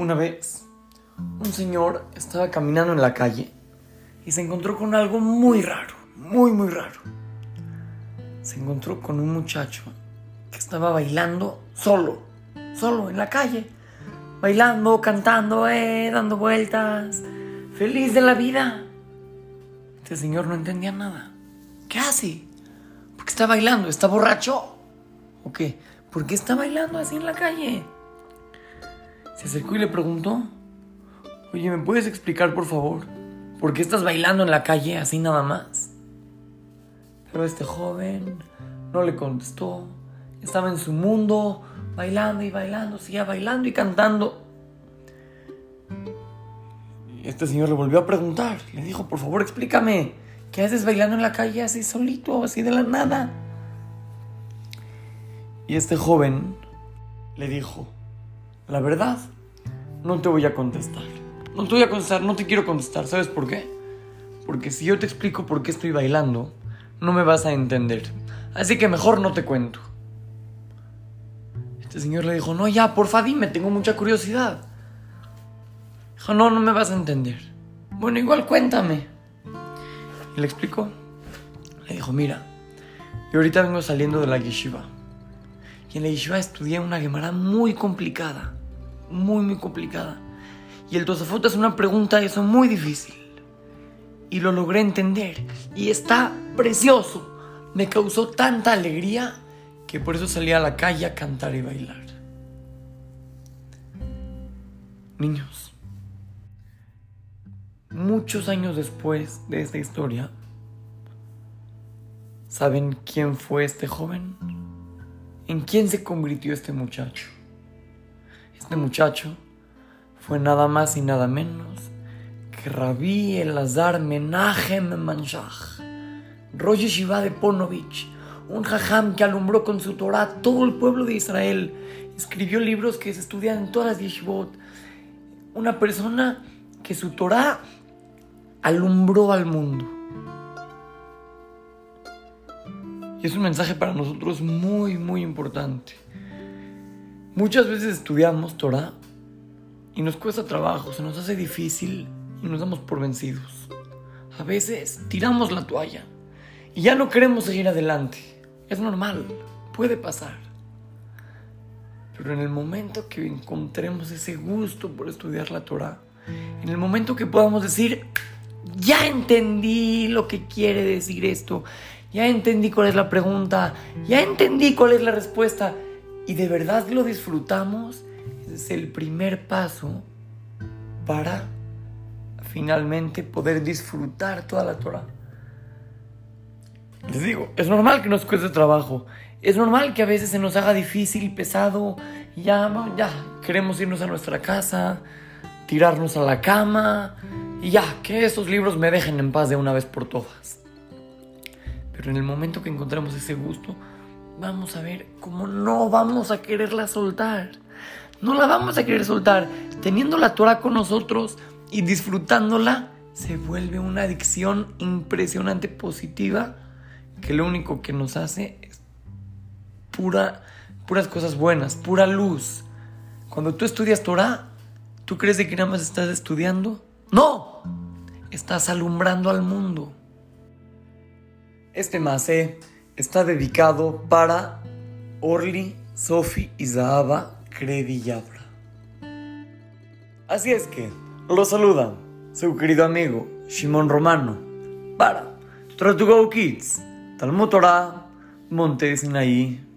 Una vez, un señor estaba caminando en la calle y se encontró con algo muy raro, muy raro. Se encontró con un muchacho que estaba bailando solo en la calle. Bailando, cantando, dando vueltas, feliz de la vida. Este señor no entendía nada. ¿Qué hace? ¿Por qué está bailando? ¿Está borracho? ¿O qué? ¿Por qué está bailando así en la calle? Se acercó y le preguntó: oye, ¿me puedes explicar, por favor, por qué estás bailando en la calle así nada más? Pero este joven no le contestó. Estaba en su mundo, bailando y bailando, seguía bailando y cantando. Y este señor le volvió a preguntar. Le dijo: por favor, explícame, ¿qué haces bailando en la calle así solito, así de la nada? Y este joven le dijo: la verdad, no te voy a contestar. No te voy a contestar, no te quiero contestar. ¿Sabes por qué? Porque si yo te explico por qué estoy bailando, no me vas a entender. Así que mejor no te cuento. Este señor le dijo: no, ya, porfa, dime, tengo mucha curiosidad. Dijo: no me vas a entender. Bueno, igual cuéntame. Y le explicó. Le dijo: mira, yo ahorita vengo saliendo de la yeshiva. Y en la yeshiva estudié una Gemara muy complicada. Muy complicada. Y el Tosafot hace una pregunta, eso muy difícil. Y lo logré entender. Y está precioso. Me causó tanta alegría que por eso salí a la calle a cantar y bailar. Niños, muchos años después de esta historia, ¿saben quién fue este joven? ¿En quién se convirtió este muchacho? Este muchacho fue nada más y nada menos que Rabí Elazar Menachem Manshach, Rosh Yeshiva de Ponovich, un jajam que alumbró con su Torah todo el pueblo de Israel. Escribió libros que se estudian en todas las yeshivot. Una persona que su Torah alumbró al mundo. Y es un mensaje para nosotros muy importante. Muchas veces estudiamos Torah y nos cuesta trabajo, se nos hace difícil y nos damos por vencidos. A veces tiramos la toalla y ya no queremos seguir adelante. Es normal, puede pasar. Pero en el momento que encontremos ese gusto por estudiar la Torah, en el momento que podamos decir: ya entendí lo que quiere decir esto, ya entendí cuál es la pregunta, ya entendí cuál es la respuesta, y de verdad lo disfrutamos, ese es el primer paso para finalmente poder disfrutar toda la Torah. Les digo, es normal que nos cueste trabajo. Es normal que a veces se nos haga difícil, pesado. Y ya queremos irnos a nuestra casa, tirarnos a la cama. Y ya, que esos libros me dejen en paz de una vez por todas. Pero en el momento que encontremos ese gusto, vamos a ver cómo no vamos a quererla soltar. No la vamos a querer soltar. Teniendo la Torah con nosotros y disfrutándola, se vuelve una adicción impresionante, positiva, que lo único que nos hace es puras cosas buenas, pura luz. Cuando tú estudias Torah, ¿tú crees de que nada más estás estudiando? ¡No! Estás alumbrando al mundo. Este masé está dedicado para Orly, Sofi y Zahava Credillabra. Así es que lo saluda su querido amigo Shimon Romano para Try to Go Kids, Talmud Torah, Monte Sinaí.